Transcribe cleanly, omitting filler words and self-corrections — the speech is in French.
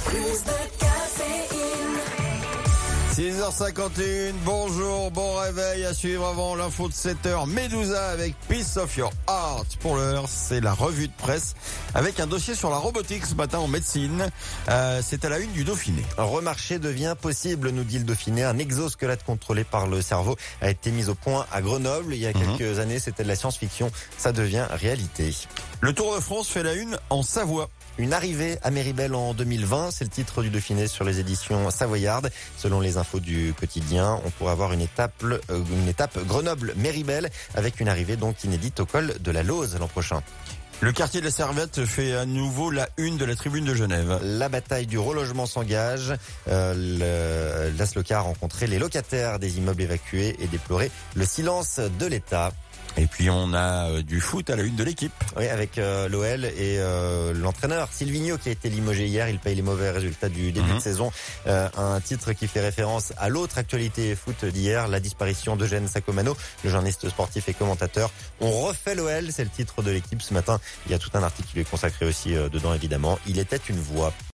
Plus de caféine. 6h51, bonjour, bon réveil à suivre avant l'info de 7h. Medusa avec Piece of Your Heart. Pour l'heure, c'est la revue de presse avec un dossier sur la robotique ce matin en médecine. C'est à la une du Dauphiné. Un remarché devient possible, nous dit le Dauphiné. Un exosquelette contrôlé par le cerveau a été mis au point à Grenoble. Il y a quelques années, c'était de la science-fiction. Ça devient réalité. Le Tour de France fait la une en Savoie. Une arrivée à Méribel en 2020, c'est le titre du Dauphiné sur les éditions savoyardes. Selon les infos du quotidien, on pourrait avoir une étape Grenoble-Méribel avec une arrivée donc inédite au col de la Lauze l'an prochain. Le quartier de la Servette fait à nouveau la une de la tribune de Genève. La bataille du relogement s'engage. L'Asloca a rencontré les locataires des immeubles évacués et déploré le silence de l'État. Et puis on a du foot à la une de l'équipe. Oui, avec l'OL et l'entraîneur Silvino qui a été limogé hier. Il paye les mauvais résultats du début de saison. Un titre qui fait référence à l'autre actualité foot d'hier, la disparition d'Eugène Sacomano, le journaliste sportif et commentateur. On refait l'OL, c'est le titre de l'équipe ce matin. Il y a tout un article qui lui est consacré aussi dedans évidemment. Il était une voix.